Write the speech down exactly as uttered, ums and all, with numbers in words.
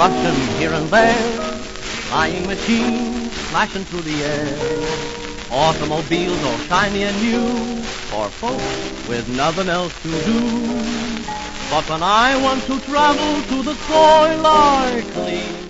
rushing here and there, flying machines flashing through the air, automobiles all shiny and new, for folks with nothing else to do. But when I want to travel to the soil I clean,